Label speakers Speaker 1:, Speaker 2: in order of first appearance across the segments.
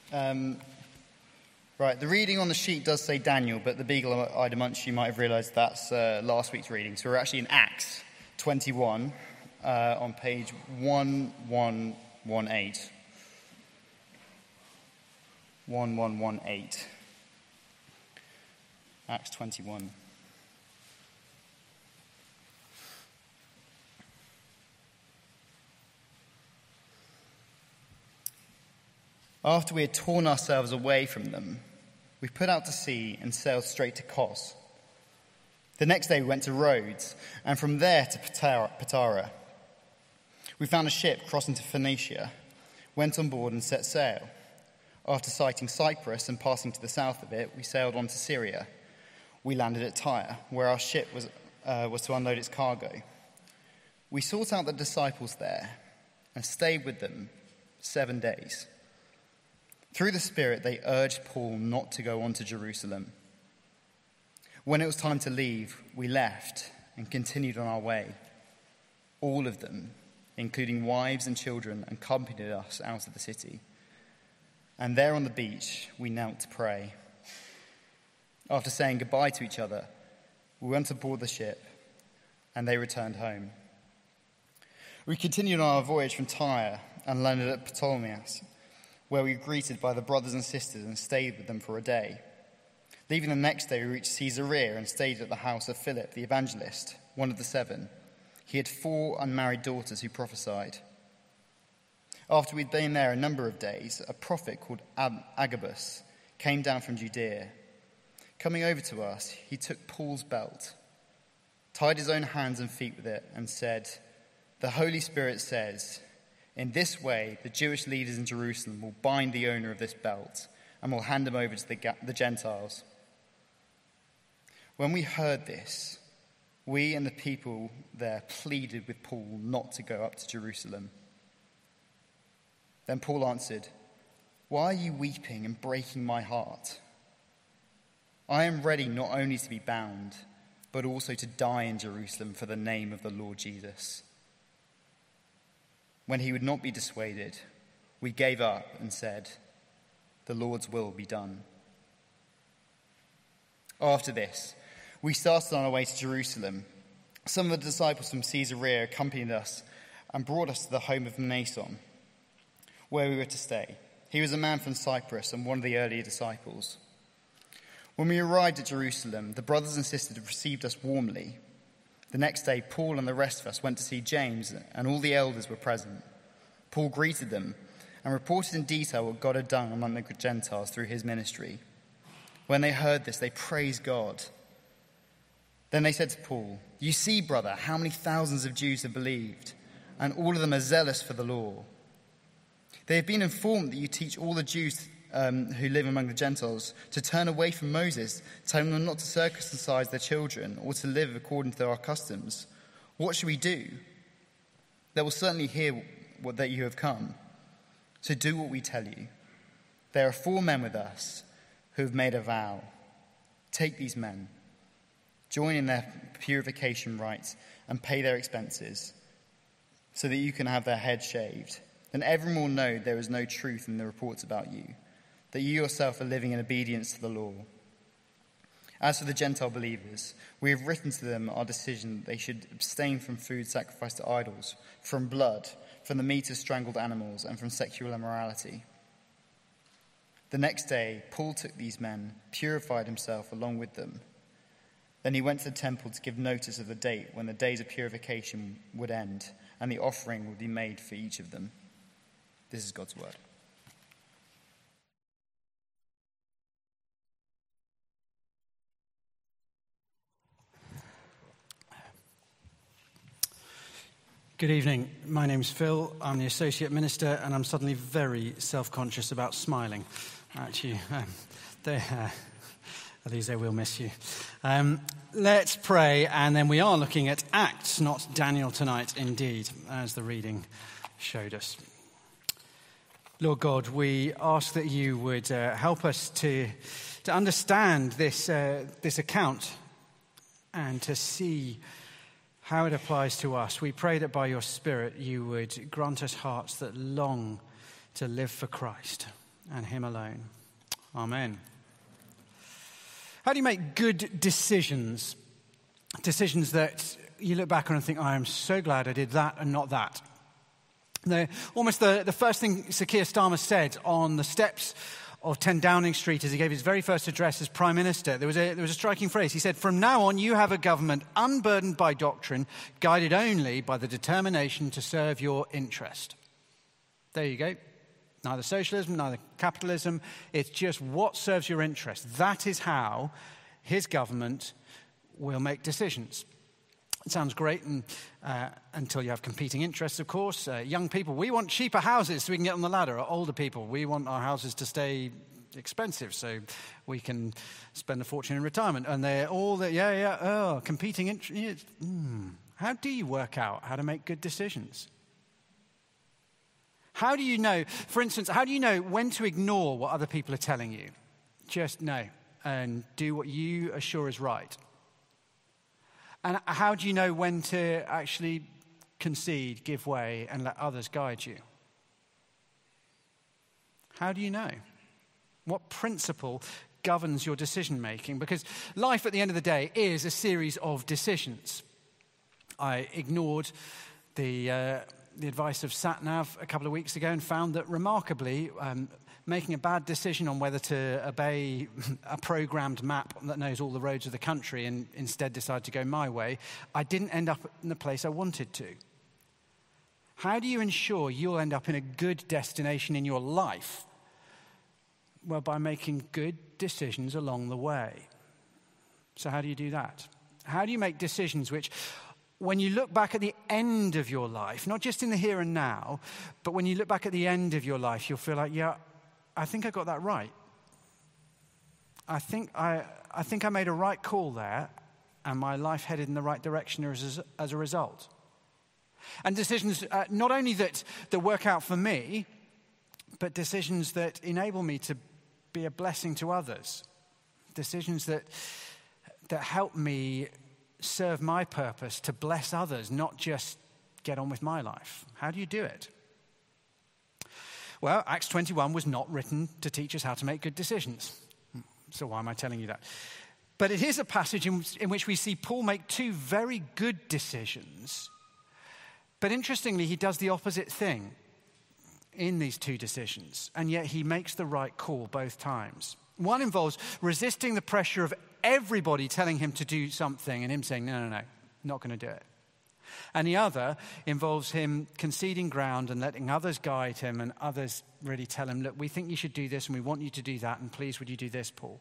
Speaker 1: Right, the reading on the sheet does say Daniel, but the beagle-eyed amongst you might have realised that's last week's reading. So we're actually in Acts 21 on page 1118. 1118. Acts 21. After we had torn ourselves away from them, we put out to sea and sailed straight to Kos. The next day we went to Rhodes, and from there to Patara. We found a ship crossing to Phoenicia, went on board and set sail. After sighting Cyprus and passing to the south of it, we sailed on to Syria. We landed at Tyre, where our ship was to unload its cargo. We sought out the disciples there and stayed with them 7 days. Through the Spirit, they urged Paul not to go on to Jerusalem. When it was time to leave, we left and continued on our way. All of them, including wives and children, accompanied us out of the city. And there on the beach, we knelt to pray. After saying goodbye to each other, we went aboard the ship, and they returned home. We continued on our voyage from Tyre and landed at Ptolemais, where we were greeted by the brothers and sisters and stayed with them for a day. Leaving the next day, we reached Caesarea and stayed at the house of Philip the evangelist, one of the 7. He had 4 unmarried daughters who prophesied. After we'd been there a number of days, a prophet called Agabus came down from Judea. Coming over to us, he took Paul's belt, tied his own hands and feet with it, and said, "The Holy Spirit says, in this way the Jewish leaders in Jerusalem will bind the owner of this belt and will hand him over to the Gentiles." When we heard this, we and the people there pleaded with Paul not to go up to Jerusalem. Then Paul answered, "Why are you weeping and breaking my heart? I am ready not only to be bound, but also to die in Jerusalem for the name of the Lord Jesus." When he would not be dissuaded, we gave up and said, "The Lord's will be done." After this, we started on our way to Jerusalem. Some of the disciples from Caesarea accompanied us and brought us to the home of Mnason, where we were to stay. He was a man from Cyprus and one of the earlier disciples. When we arrived at Jerusalem, the brothers and sisters received us warmly. The next day, Paul and the rest of us went to see James, and all the elders were present. Paul greeted them and reported in detail what God had done among the Gentiles through his ministry. When they heard this, they praised God. Then they said to Paul, "You see, brother, how many thousands of Jews have believed, and all of them are zealous for the law. They have been informed that you teach all the Jews who live among the Gentiles to turn away from Moses, telling them not to circumcise their children or to live according to our customs. What should we do? They will certainly hear that you have come. So do what we tell you. There are 4 men with us who have made a vow. Take these men, join in their purification rites, and pay their expenses, so that you can have their heads shaved. Then everyone will know there is no truth in the reports about you, that you yourself are living in obedience to the law. As for the Gentile believers, we have written to them our decision that they should abstain from food sacrificed to idols, from blood, from the meat of strangled animals, and from sexual immorality." The next day, Paul took these men, purified himself along with them. Then he went to the temple to give notice of the date when the days of purification would end, and the offering would be made for each of them. This is God's word.
Speaker 2: Good evening. My name's Phil. I'm the Associate Minister, and I'm suddenly very self-conscious about smiling. Actually, Elise will miss you. Let's pray, and then we are looking at Acts, not Daniel tonight, indeed, as the reading showed us. Lord God, we ask that you would help us to understand this account and to see how it applies to us. We pray that by your Spirit you would grant us hearts that long to live for Christ. and him alone. Amen. How do you make good decisions? Decisions that you look back on and think, I am so glad I did that and not that. Almost the first thing Sir Keir Starmer said on the steps of 10 Downing Street as he gave his very first address as Prime Minister, there was a striking phrase. He said, "From now on, you have a government unburdened by doctrine, guided only by the determination to serve your interest." There you go. Neither socialism, neither capitalism. It's just what serves your interest. That is how his government will make decisions. It sounds great until you have competing interests, of course. Young people, we want cheaper houses so we can get on the ladder. Older people, we want our houses to stay expensive so we can spend a fortune in retirement. And they're all competing interests. How do you work out how to make good decisions? How do you know, for instance, how do you know when to ignore what other people are telling you? Just know and do what you are sure is right. And how do you know when to actually concede, give way, and let others guide you? How do you know? What principle governs your decision making? Because life at the end of the day is a series of decisions. I ignored the advice of SatNav a couple of weeks ago and found that remarkably, making a bad decision on whether to obey a programmed map that knows all the roads of the country and instead decide to go my way, I didn't end up in the place I wanted to. How do you ensure you'll end up in a good destination in your life? Well, by making good decisions along the way. So how do you do that? How do you make decisions which, when you look back at the end of your life, not just in the here and now, but when you look back at the end of your life, you'll feel like, yeah, I think I got that right. I think I made a right call there, and my life headed in the right direction as a result. And decisions not only that work out for me, but decisions that enable me to be a blessing to others. Decisions that help me serve my purpose to bless others, not just get on with my life. How do you do it? Well, Acts 21 was not written to teach us how to make good decisions. So why am I telling you that? But it is a passage in which we see Paul make two very good decisions. But interestingly, he does the opposite thing in these two decisions, and yet he makes the right call both times. One involves resisting the pressure of everybody telling him to do something and him saying, no, not going to do it. And the other involves him conceding ground and letting others guide him and others really tell him, look, we think you should do this and we want you to do that, and please would you do this, Paul?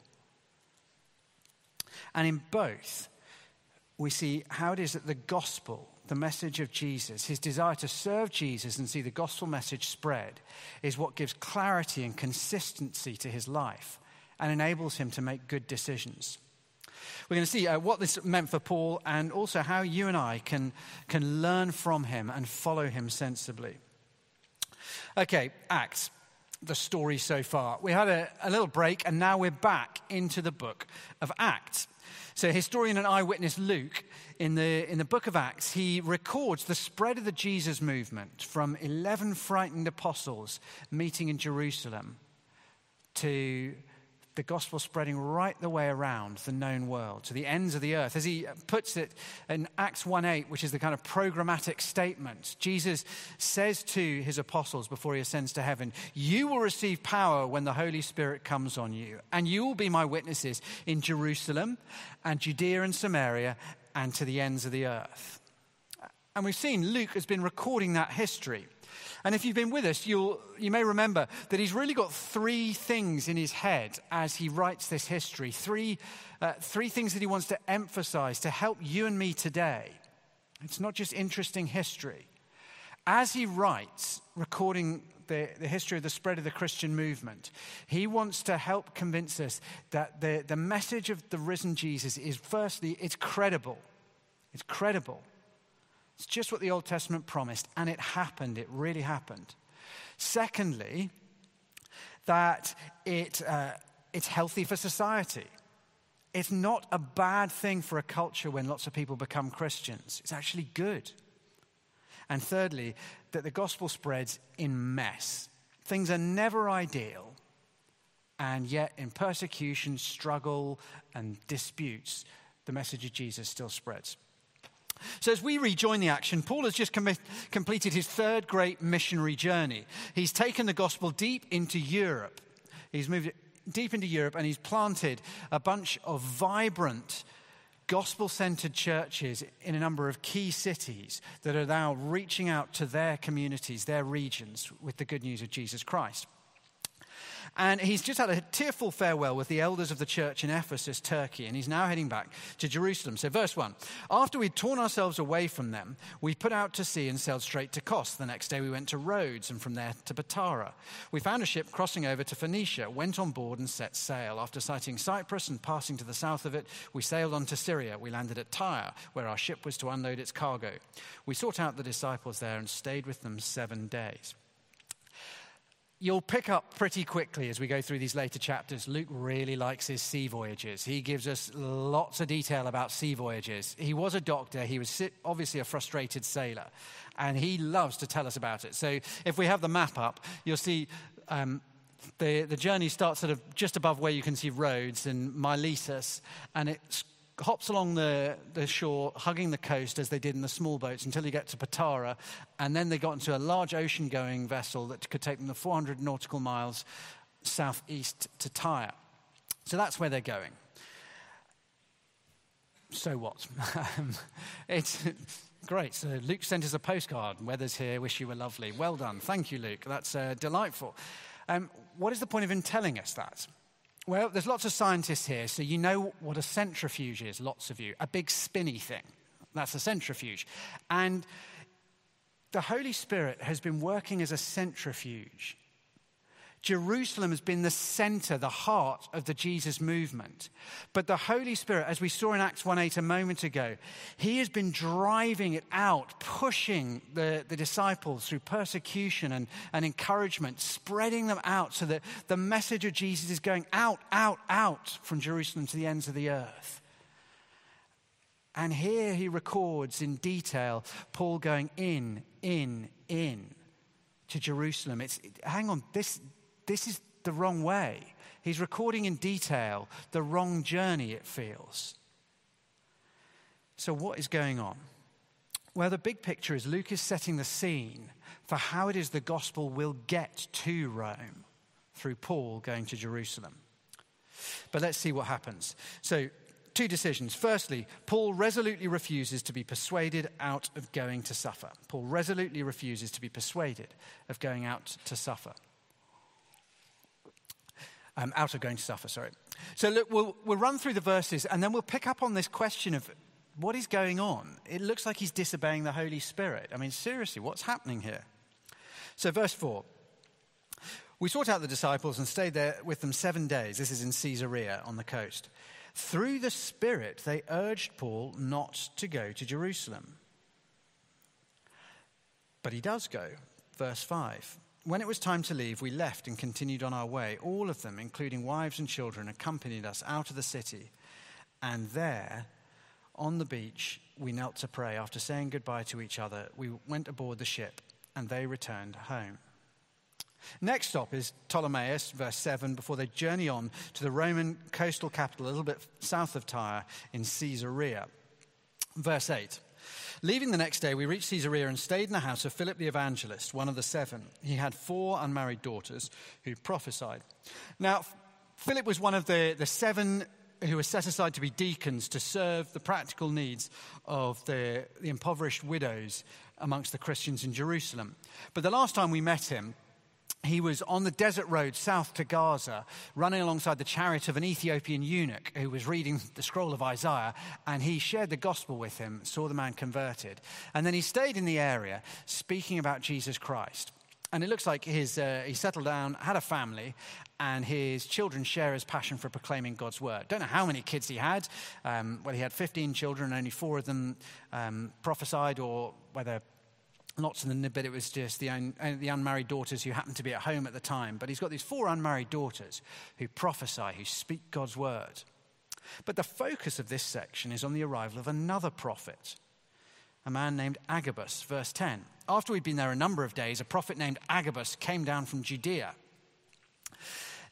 Speaker 2: And in both, we see how it is that the gospel, the message of Jesus, his desire to serve Jesus and see the gospel message spread, is what gives clarity and consistency to his life and enables him to make good decisions. We're going to see what this meant for Paul and also how you and I can learn from him and follow him sensibly. Okay, Acts, the story so far. We had a little break and now we're back into the book of Acts. So historian and eyewitness Luke, in the book of Acts, he records the spread of the Jesus movement from 11 frightened apostles meeting in Jerusalem to the gospel spreading right the way around the known world, to the ends of the earth. As he puts it in Acts 1:8, which is the kind of programmatic statement, Jesus says to his apostles before he ascends to heaven, "You will receive power when the Holy Spirit comes on you, and you will be my witnesses in Jerusalem and Judea and Samaria and to the ends of the earth." And we've seen Luke has been recording that history. And if you've been with us, you may remember that he's really got three things in his head as he writes this history. Three things that he wants to emphasize to help you and me today. It's not just interesting history. As he writes, recording the history of the spread of the Christian movement, he wants to help convince us that the message of the risen Jesus is, firstly, it's credible. It's credible. It's just what the Old Testament promised, and it happened. It really happened. Secondly, that it's healthy for society. It's not a bad thing for a culture when lots of people become Christians. It's actually good. And thirdly, that the gospel spreads in mess. Things are never ideal, And yet in persecution, struggle, and disputes, the message of Jesus still spreads. So as we rejoin the action, Paul has just completed his third great missionary journey. He's taken the gospel deep into Europe. He's moved it deep into Europe, and he's planted a bunch of vibrant, gospel-centered churches in a number of key cities that are now reaching out to their communities, their regions, with the good news of Jesus Christ. And he's just had a tearful farewell with the elders of the church in Ephesus, Turkey, and he's now heading back to Jerusalem. So verse 1, after we'd torn ourselves away from them, we put out to sea and sailed straight to Kos. The next day we went to Rhodes, and from there to Patara. We found a ship crossing over to Phoenicia, went on board and set sail. After sighting Cyprus and passing to the south of it, we sailed on to Syria. We landed at Tyre, where our ship was to unload its cargo. We sought out the disciples there and stayed with them 7 days. You'll pick up pretty quickly as we go through these later chapters. Luke really likes his sea voyages. He gives us lots of detail about sea voyages. He was a doctor. He was obviously a frustrated sailor, and he loves to tell us about it. So if we have the map up, you'll see the journey starts sort of just above where you can see Rhodes and Miletus, and it hops along the shore, hugging the coast as they did in the small boats until you get to Patara, and then they got into a large ocean-going vessel that could take them the 400 nautical miles southeast to Tyre. So that's where they're going. So what? It's great. So Luke sent us a postcard. Weather's here. Wish you were lovely. Well done. Thank you, Luke. That's delightful. What is the point of him telling us that? Well, there's lots of scientists here, so you know what a centrifuge is, lots of you. A big spinny thing. That's a centrifuge. And the Holy Spirit has been working as a centrifuge. Jerusalem has been the center, the heart of the Jesus movement. But the Holy Spirit, as we saw in Acts 1:8 a moment ago, he has been driving it out, pushing the disciples through persecution and encouragement, spreading them out so that the message of Jesus is going out, out, out from Jerusalem to the ends of the earth. And here he records in detail Paul going in to Jerusalem. Hang on, this is the wrong way. He's recording in detail the wrong journey, it feels. So what is going on? Well, the big picture is Luke is setting the scene for how it is the gospel will get to Rome through Paul going to Jerusalem. But let's see what happens. So, 2 decisions. Firstly, Paul resolutely refuses to be persuaded out of going to suffer. Paul resolutely refuses to be persuaded of going out to suffer. Out of going to suffer, sorry. So look, we'll run through the verses and then we'll pick up on this question of what is going on. It looks like he's disobeying the Holy Spirit. I mean, seriously, what's happening here? So verse 4. We sought out the disciples and stayed there with them 7 days. This is in Caesarea on the coast. Through the Spirit, they urged Paul not to go to Jerusalem. But he does go. Verse 5. When it was time to leave, we left and continued on our way. All of them, including wives and children, accompanied us out of the city. And there, on the beach, we knelt to pray. After saying goodbye to each other, we went aboard the ship, and they returned home. Next stop is Ptolemais, verse 7, before they journey on to the Roman coastal capital, a little bit south of Tyre, in Caesarea. Verse 8. Leaving the next day, we reached Caesarea and stayed in the house of Philip the evangelist, one of the 7. He had 4 unmarried daughters who prophesied. Now, Philip was one of the 7 who were set aside to be deacons to serve the practical needs of the impoverished widows amongst the Christians in Jerusalem. But the last time we met him, he was on the desert road south to Gaza, running alongside the chariot of an Ethiopian eunuch who was reading the scroll of Isaiah, and he shared the gospel with him, saw the man converted. And then he stayed in the area speaking about Jesus Christ. And it looks like he settled down, had a family, and his children share his passion for proclaiming God's word. Don't know how many kids he had. Well, he had 15 children, only 4 of them prophesied, or whether lots of them, but it was just the unmarried daughters who happened to be at home at the time. But he's got these 4 unmarried daughters who prophesy, who speak God's word. But the focus of this section is on the arrival of another prophet, a man named Agabus, verse 10. After we'd been there a number of days, a prophet named Agabus came down from Judea.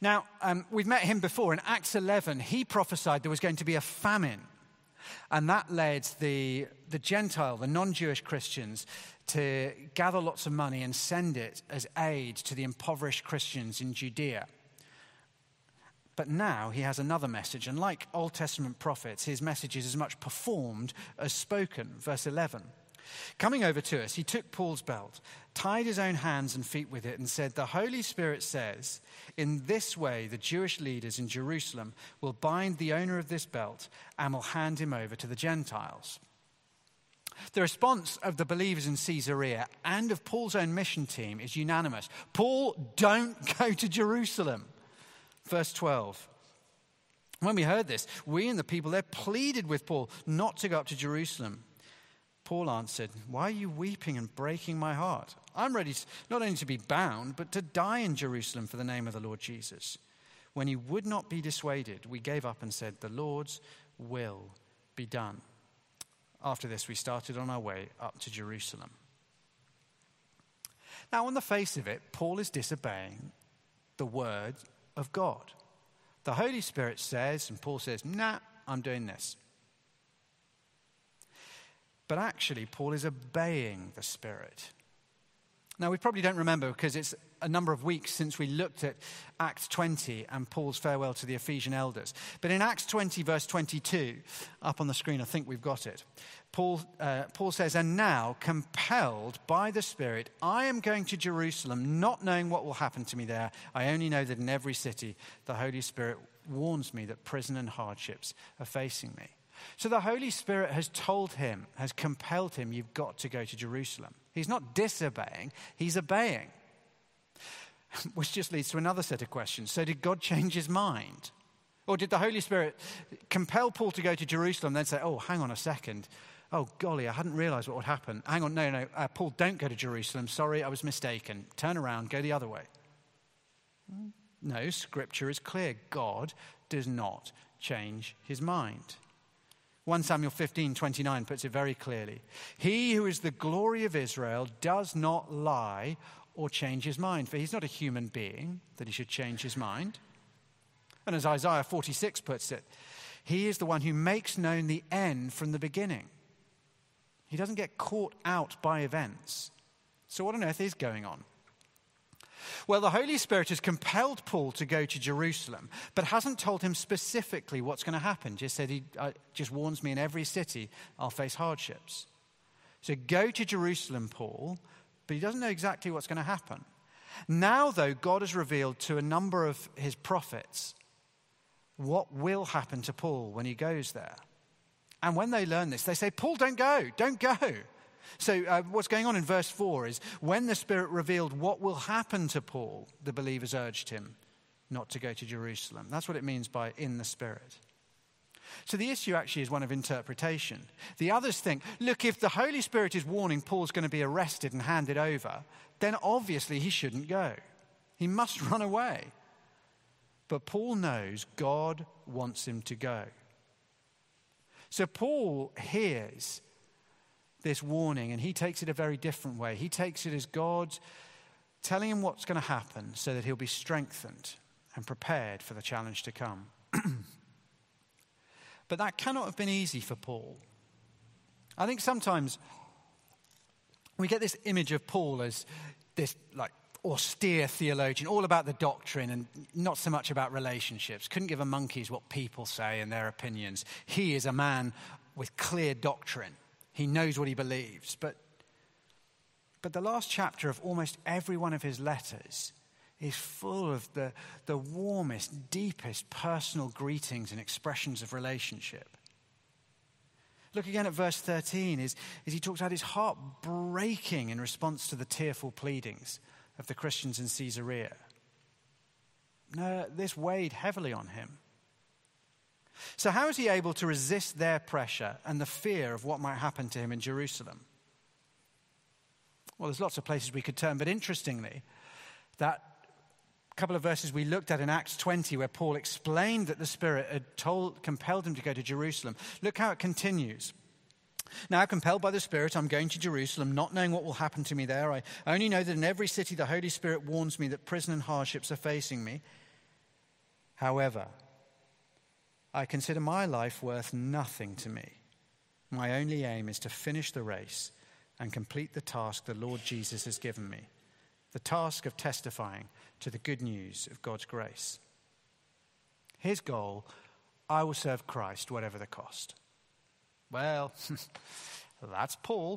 Speaker 2: Now, we've met him before. In Acts 11, he prophesied there was going to be a famine. And that led the Gentile, the non-Jewish Christians, to gather lots of money and send it as aid to the impoverished Christians in Judea. But now he has another message. And like Old Testament prophets, his message is as much performed as spoken. Verse 11. Coming over to us, he took Paul's belt, tied his own hands and feet with it, and said, "The Holy Spirit says, in this way the Jewish leaders in Jerusalem will bind the owner of this belt and will hand him over to the Gentiles." The response of the believers in Caesarea and of Paul's own mission team is unanimous. Paul, don't go to Jerusalem. Verse 12. When we heard this, we and the people there pleaded with Paul not to go up to Jerusalem. Paul answered, "Why are you weeping and breaking my heart? I'm ready not only to be bound, but to die in Jerusalem for the name of the Lord Jesus." When he would not be dissuaded, we gave up and said, "The Lord's will be done." After this, we started on our way up to Jerusalem. Now, on the face of it, Paul is disobeying the word of God. The Holy Spirit says, and Paul says, "Nah, I'm doing this." But actually, Paul is obeying the Spirit. Now, we probably don't remember because it's a number of weeks since we looked at Acts 20 and Paul's farewell to the Ephesian elders. But in Acts 20, verse 22, up on the screen, I think we've got it. Paul says, "And now, compelled by the Spirit, I am going to Jerusalem, not knowing what will happen to me there. I only know that in every city, the Holy Spirit warns me that prison and hardships are facing me." So the Holy Spirit has told him, has compelled him, you've got to go to Jerusalem. He's not disobeying, he's obeying. Which just leads to another set of questions. So did God change his mind? Or did the Holy Spirit compel Paul to go to Jerusalem, then say, "Oh, hang on a second. Oh, golly, I hadn't realized what would happen. Hang on, no, Paul, don't go to Jerusalem. Sorry, I was mistaken. Turn around, go the other way." No, Scripture is clear. God does not change his mind. 1 Samuel 15:29 puts it very clearly. "He who is the glory of Israel does not lie or change his mind, for he's not a human being that he should change his mind." And as Isaiah 46 puts it, "He is the one who makes known the end from the beginning." He doesn't get caught out by events. So what on earth is going on? Well, the Holy Spirit has compelled Paul to go to Jerusalem, but hasn't told him specifically what's going to happen. Just said he just warns me in every city I'll face hardships. So go to Jerusalem, Paul, but he doesn't know exactly what's going to happen. Now, though, God has revealed to a number of his prophets what will happen to Paul when he goes there. And when they learn this, they say, "Paul, don't go. So what's going on in verse 4 is when the Spirit revealed what will happen to Paul, the believers urged him not to go to Jerusalem. That's what it means by in the Spirit. So the issue actually is one of interpretation. The others think, look, if the Holy Spirit is warning Paul's going to be arrested and handed over, then obviously he shouldn't go. He must run away. But Paul knows God wants him to go. So Paul hears this warning and he takes it a very different way. He takes it as God telling him what's going to happen so that he'll be strengthened and prepared for the challenge to come. But that cannot have been easy for Paul. I think sometimes we get this image of Paul as this austere theologian, all about the doctrine and not so much about relationships. Couldn't give a monkey's what people say and their opinions. He is a man with clear doctrine. He knows what he believes. But the last chapter of almost every one of his letters is full of the warmest, deepest personal greetings and expressions of relationship. Look again at verse 13 as he talks about his heart breaking in response to the tearful pleadings of the Christians in Caesarea. No, this weighed heavily on him. So how is he able to resist their pressure and the fear of what might happen to him in Jerusalem? Well, there's lots of places we could turn, but interestingly, that couple of verses we looked at in Acts 20 where Paul explained that the Spirit had compelled him to go to Jerusalem. Look how it continues. Now, compelled by the Spirit, I'm going to Jerusalem, not knowing what will happen to me there. I only know that in every city the Holy Spirit warns me that prison and hardships are facing me. However, I consider my life worth nothing to me. My only aim is to finish the race and complete the task the Lord Jesus has given me, the task of testifying to the good news of God's grace. His goal, I will serve Christ whatever the cost. Well, that's Paul.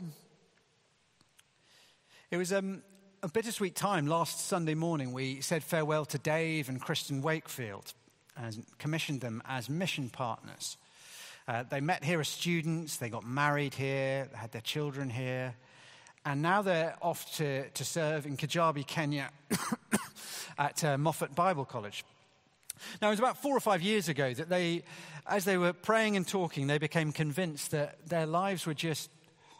Speaker 2: It was a bittersweet time. Last Sunday morning, we said farewell to Dave and Kristen Wakefield and commissioned them as mission partners. They met here as students, they got married here, they had their children here, and now they're off to serve in Kajabi, Kenya at Moffat Bible College. Now, it was about 4 or 5 years ago that as they were praying and talking, they became convinced that their lives were just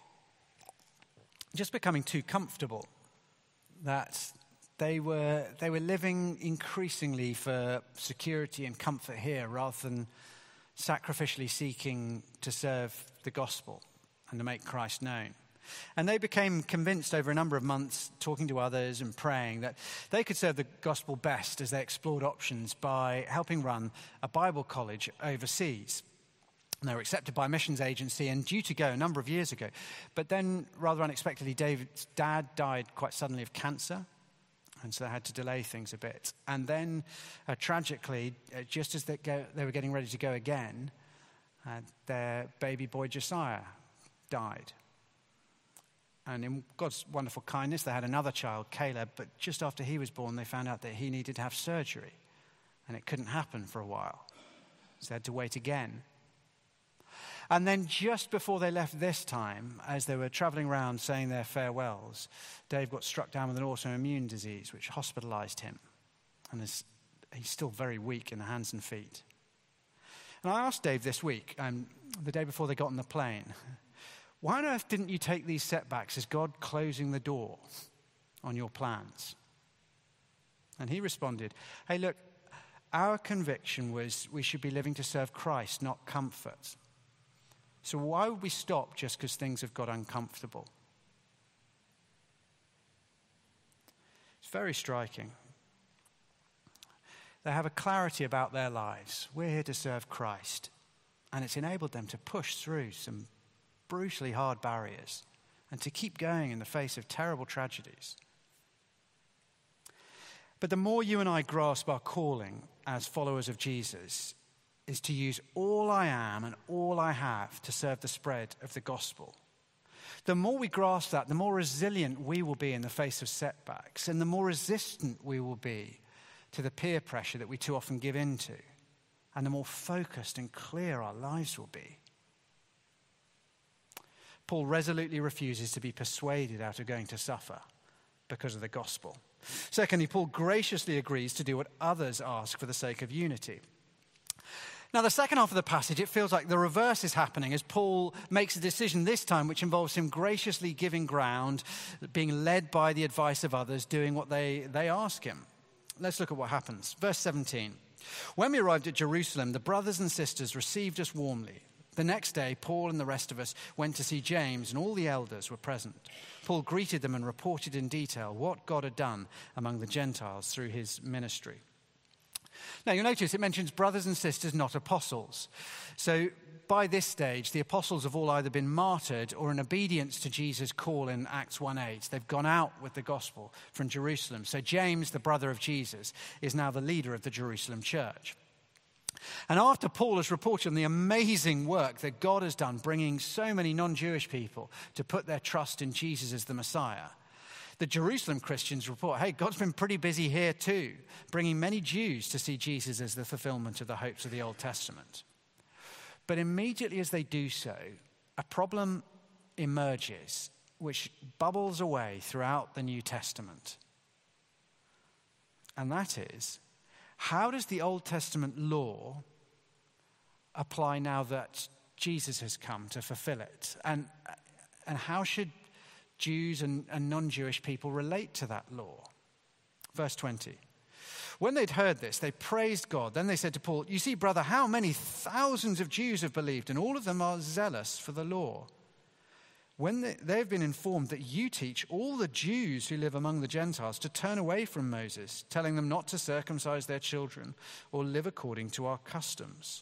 Speaker 2: becoming too comfortable, that they were living increasingly for security and comfort here rather than sacrificially seeking to serve the gospel and to make Christ known. And they became convinced over a number of months, talking to others and praying, that they could serve the gospel best as they explored options by helping run a Bible college overseas. And they were accepted by a missions agency and due to go a number of years ago. But then, rather unexpectedly, David's dad died quite suddenly of cancer. And so they had to delay things a bit. And then, tragically, just as they were getting ready to go again, their baby boy Josiah died. And in God's wonderful kindness, they had another child, Caleb, but just after he was born, they found out that he needed to have surgery. And it couldn't happen for a while. So they had to wait again. And then just before they left this time, as they were traveling around saying their farewells, Dave got struck down with an autoimmune disease, which hospitalized him. And he's still very weak in the hands and feet. And I asked Dave this week, the day before they got on the plane, why on earth didn't you take these setbacks as God closing the door on your plans? And he responded, hey, look, our conviction was we should be living to serve Christ, not comfort. So why would we stop just because things have got uncomfortable? It's very striking. They have a clarity about their lives. We're here to serve Christ. And it's enabled them to push through some brutally hard barriers and to keep going in the face of terrible tragedies. But the more you and I grasp our calling as followers of Jesus is to use all I am and all I have to serve the spread of the gospel. The more we grasp that, the more resilient we will be in the face of setbacks, and the more resistant we will be to the peer pressure that we too often give into, and the more focused and clear our lives will be. Paul resolutely refuses to be persuaded out of going to suffer because of the gospel. Secondly, Paul graciously agrees to do what others ask for the sake of unity. Now, the second half of the passage, it feels like the reverse is happening as Paul makes a decision this time which involves him graciously giving ground, being led by the advice of others, doing what they ask him. Let's look at what happens. Verse 17. When we arrived at Jerusalem, the brothers and sisters received us warmly. The next day, Paul and the rest of us went to see James, and all the elders were present. Paul greeted them and reported in detail what God had done among the Gentiles through his ministry. Now, you'll notice it mentions brothers and sisters, not apostles. So by this stage, the apostles have all either been martyred or in obedience to Jesus' call in Acts 1:8. They've gone out with the gospel from Jerusalem. So James, the brother of Jesus, is now the leader of the Jerusalem church. And after Paul has reported on the amazing work that God has done, bringing so many non-Jewish people to put their trust in Jesus as the Messiah, the Jerusalem Christians report, hey, God's been pretty busy here too, bringing many Jews to see Jesus as the fulfillment of the hopes of the Old Testament. But immediately as they do so, a problem emerges which bubbles away throughout the New Testament. And that is, how does the Old Testament law apply now that Jesus has come to fulfill it? And how should Jews and non-Jewish people relate to that law? Verse 20. When they'd heard this, they praised God. Then they said to Paul, you see, brother, how many thousands of Jews have believed, and all of them are zealous for the law. when they've been informed that you teach all the Jews who live among the Gentiles to turn away from Moses, telling them not to circumcise their children or live according to our customs.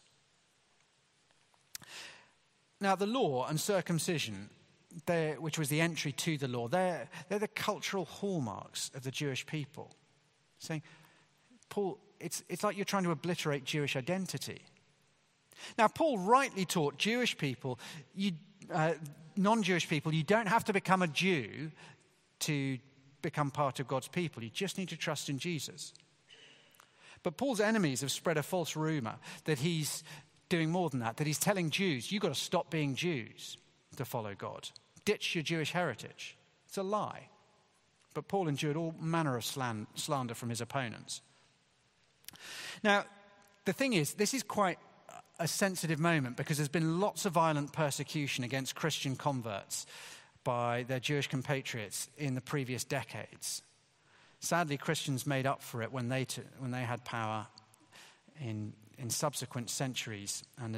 Speaker 2: Now, the law and circumcision, which was the entry to the law, they're the cultural hallmarks of the Jewish people. Saying, Paul, it's like you're trying to obliterate Jewish identity. Now, Paul rightly taught Jewish people, non-Jewish people, you don't have to become a Jew to become part of God's people. You just need to trust in Jesus. But Paul's enemies have spread a false rumor that he's doing more than that he's telling Jews, you've got to stop being Jews to follow God. Ditch your Jewish heritage. It's a lie. But Paul endured all manner of slander from his opponents. Now, the thing is, this is quite a sensitive moment because there's been lots of violent persecution against Christian converts by their Jewish compatriots in the previous decades. Sadly, Christians made up for it when they had power in subsequent centuries, and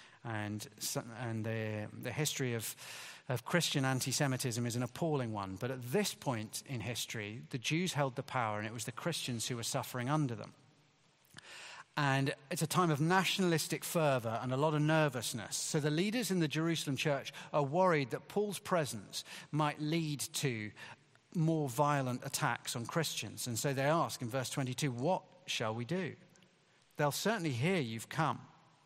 Speaker 2: the history of Christian anti-Semitism is an appalling one. But at this point in history, the Jews held the power, and it was the Christians who were suffering under them. And it's a time of nationalistic fervor and a lot of nervousness. So the leaders in the Jerusalem church are worried that Paul's presence might lead to more violent attacks on Christians. And so they ask in verse 22, what shall we do? They'll certainly hear you've come.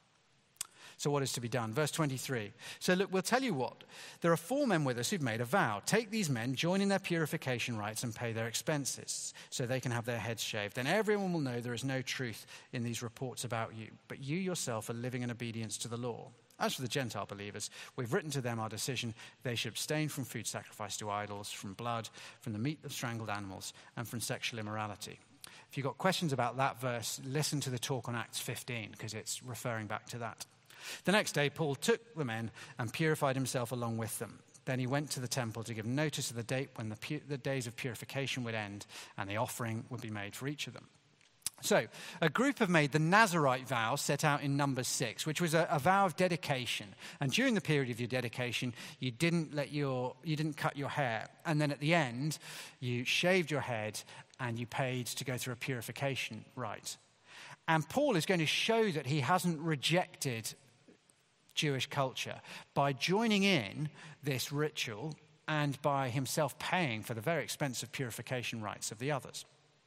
Speaker 2: So what is to be done? Verse 23. So look, we'll tell you what. There are 4 men with us who've made a vow. Take these men, join in their purification rites and pay their expenses so they can have their heads shaved. Then everyone will know there is no truth in these reports about you. But you yourself are living in obedience to the law. As for the Gentile believers, we've written to them our decision. They should abstain from food sacrificed to idols, from blood, from the meat of strangled animals, and from sexual immorality. If you've got questions about that verse, listen to the talk on Acts 15, because it's referring back to that. The next day, Paul took the men and purified himself along with them. Then he went to the temple to give notice of the date when the days of purification would end and the offering would be made for each of them. So, a group have made the Nazirite vow set out in Numbers 6, which was a vow of dedication. And during the period of your dedication, you didn't cut your hair. And then at the end, you shaved your head and you paid to go through a purification rite. And Paul is going to show that he hasn't rejected Jewish culture by joining in this ritual and by himself paying for the very expensive purification rites of the others.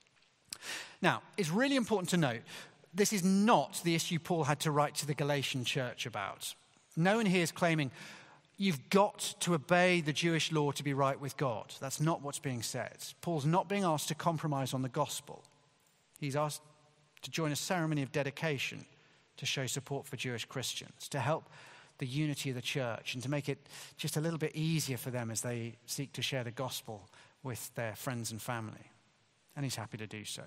Speaker 2: Now, it's really important to note, this is not the issue Paul had to write to the Galatian church about. No one here is claiming you've got to obey the Jewish law to be right with God. That's not what's being said. Paul's not being asked to compromise on the gospel. He's asked to join a ceremony of dedication to show support for Jewish Christians, to help the unity of the church and to make it just a little bit easier for them as they seek to share the gospel with their friends and family. And he's happy to do so.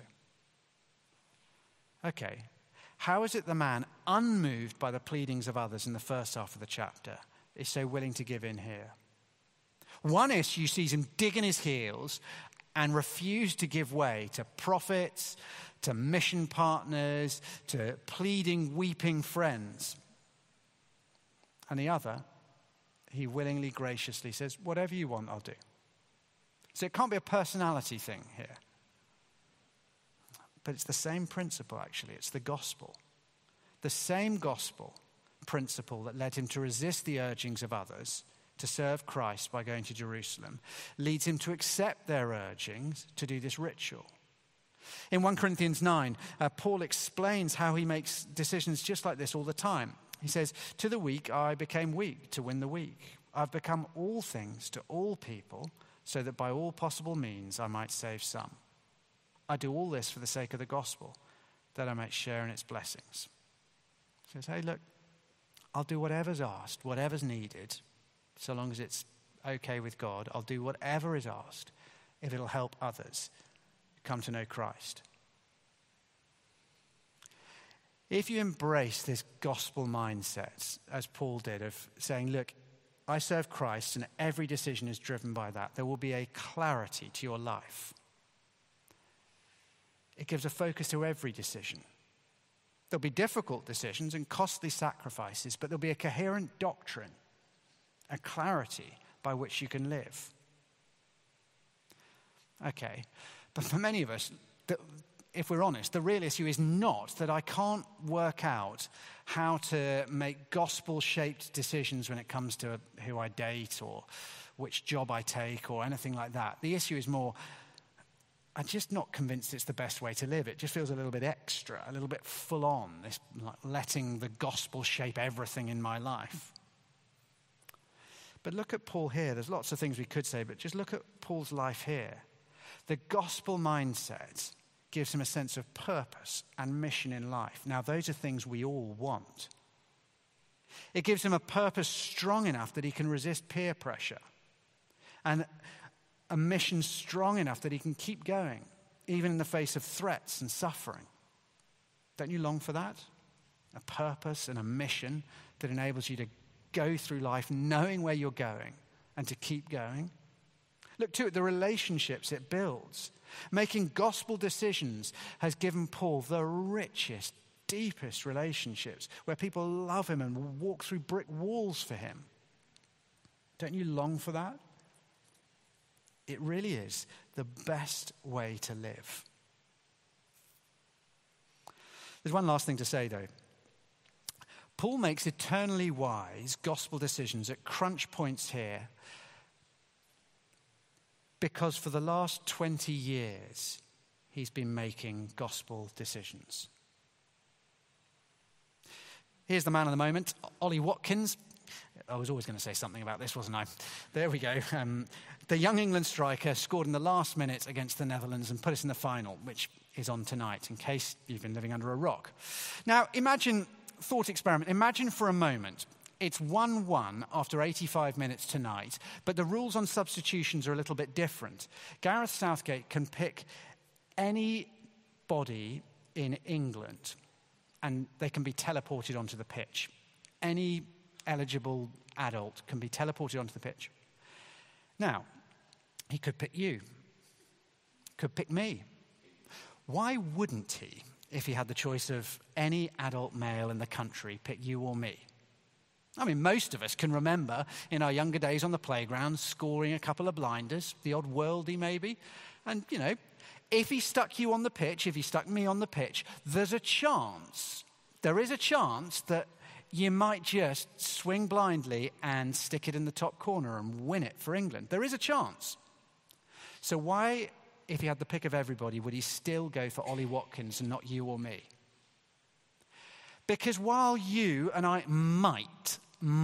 Speaker 2: Okay, how is it the man, unmoved by the pleadings of others in the first half of the chapter, is so willing to give in here? One issue sees him digging his heels and refuse to give way to prophets, to mission partners, to pleading, weeping friends. And the other, he willingly, graciously says, whatever you want, I'll do. So it can't be a personality thing here. But it's the same principle, actually. It's the gospel. The same gospel principle that led him to resist the urgings of others to serve Christ by going to Jerusalem leads him to accept their urgings to do this ritual. In 1 Corinthians 9, Paul explains how he makes decisions just like this all the time. He says, to the weak I became weak to win the weak. I've become all things to all people so that by all possible means I might save some. I do all this for the sake of the gospel, that I might share in its blessings. He says, hey, look, I'll do whatever's asked, whatever's needed, so long as it's okay with God. I'll do whatever is asked if it'll help others come to know Christ. If you embrace this gospel mindset, as Paul did, of saying, look, I serve Christ and every decision is driven by that, there will be a clarity to your life. It gives a focus to every decision. There'll be difficult decisions and costly sacrifices, but there'll be a coherent doctrine, a clarity by which you can live. Okay, but for many of us, if we're honest, the real issue is not that I can't work out how to make gospel-shaped decisions when it comes to who I date or which job I take or anything like that. The issue is more, I'm just not convinced it's the best way to live. It just feels a little bit extra, a little bit full on, this like letting the gospel shape everything in my life. But look at Paul here. There's lots of things we could say, but just look at Paul's life here. The gospel mindset gives him a sense of purpose and mission in life. Now, those are things we all want. It gives him a purpose strong enough that he can resist peer pressure, and a mission strong enough that he can keep going, even in the face of threats and suffering. Don't you long for that? A purpose and a mission that enables you to go through life knowing where you're going and to keep going. Look too at the relationships it builds. Making gospel decisions has given Paul the richest, deepest relationships where people love him and walk through brick walls for him. Don't you long for that? It really is the best way to live. There's one last thing to say, though. Paul makes eternally wise gospel decisions at crunch points here because for the last 20 years, he's been making gospel decisions. Here's the man of the moment, Ollie Watkins. I was always going to say something about this, wasn't I? There we go. The young England striker scored in the last minute against the Netherlands and put us in the final, which is on tonight, in case you've been living under a rock. Now, thought experiment. Imagine for a moment it's 1-1 after 85 minutes tonight, but the rules on substitutions are a little bit different. Gareth Southgate can pick anybody in England, and they can be teleported onto the pitch. Any eligible adult can be teleported onto the pitch. Now, he could pick you, could pick me. Why wouldn't he, if he had the choice of any adult male in the country, pick you or me? I mean, most of us can remember in our younger days on the playground scoring a couple of blinders, the odd worldie maybe. And, if he stuck you on the pitch, if he stuck me on the pitch, there is a chance that you might just swing blindly and stick it in the top corner and win it for England. There is a chance. So why, if he had the pick of everybody, would he still go for Ollie Watkins and not you or me? Because while you and I might,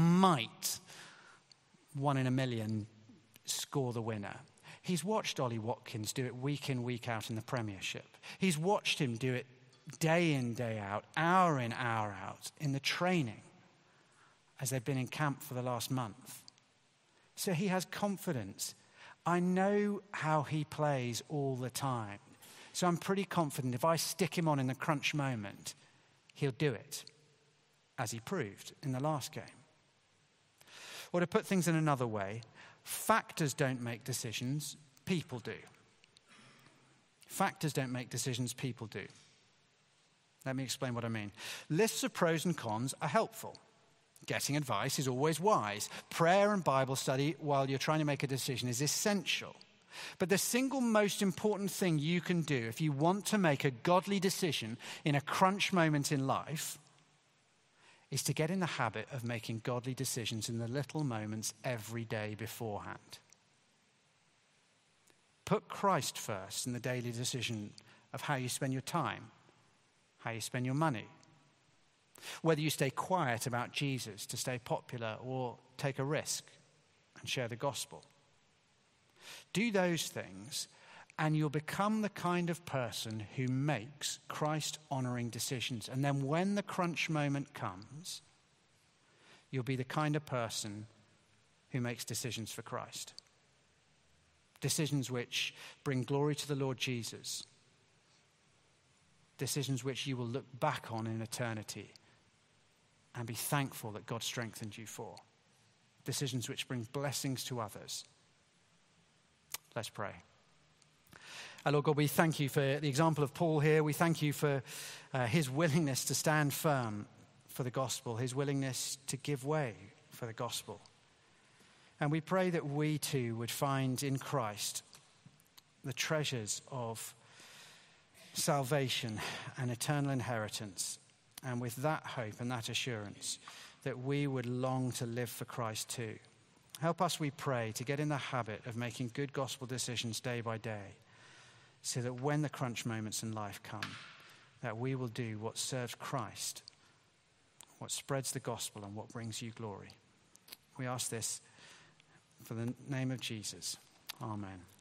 Speaker 2: 1 in a million, score the winner, he's watched Ollie Watkins do it week in, week out in the Premiership. He's watched him do it day in, day out, hour in, hour out, in the training as they've been in camp for the last month. So he has confidence. I know how he plays all the time. So I'm pretty confident if I stick him on in the crunch moment, he'll do it, as he proved in the last game. Or to put things in another way, factors don't make decisions, people do. Factors don't make decisions, people do. Let me explain what I mean. Lists of pros and cons are helpful. Getting advice is always wise. Prayer and Bible study while you're trying to make a decision is essential. But the single most important thing you can do if you want to make a godly decision in a crunch moment in life is to get in the habit of making godly decisions in the little moments every day beforehand. Put Christ first in the daily decision of how you spend your time, how you spend your money, whether you stay quiet about Jesus to stay popular or take a risk and share the gospel. Do those things and you'll become the kind of person who makes Christ-honoring decisions. And then when the crunch moment comes, you'll be the kind of person who makes decisions for Christ. Decisions which bring glory to the Lord Jesus. Decisions which you will look back on in eternity and be thankful that God strengthened you for. Decisions which bring blessings to others. Let's pray. Lord God, we thank you for the example of Paul here. We thank you for his willingness to stand firm for the gospel, his willingness to give way for the gospel. And we pray that we too would find in Christ the treasures of salvation and eternal inheritance. And with that hope and that assurance, that we would long to live for Christ too. Help us, we pray, to get in the habit of making good gospel decisions day by day, so that when the crunch moments in life come, that we will do what serves Christ, what spreads the gospel and what brings you glory. We ask this for the name of Jesus. Amen.